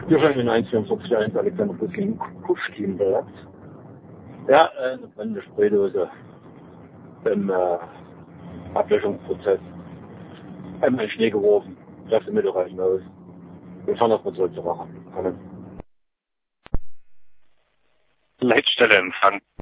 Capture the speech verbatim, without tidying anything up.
Wir fahren in eins vierundvierzig eins Alexander Pushkin, Pushkinberg. Ja, äh, eine brennende Spraydose im äh, Ablöschungsprozess. Einmal in den Schnee geworfen, lasse Mittel reichen aus. Wir fahren erstmal zurück zur Wache. Leitstelle Empfang.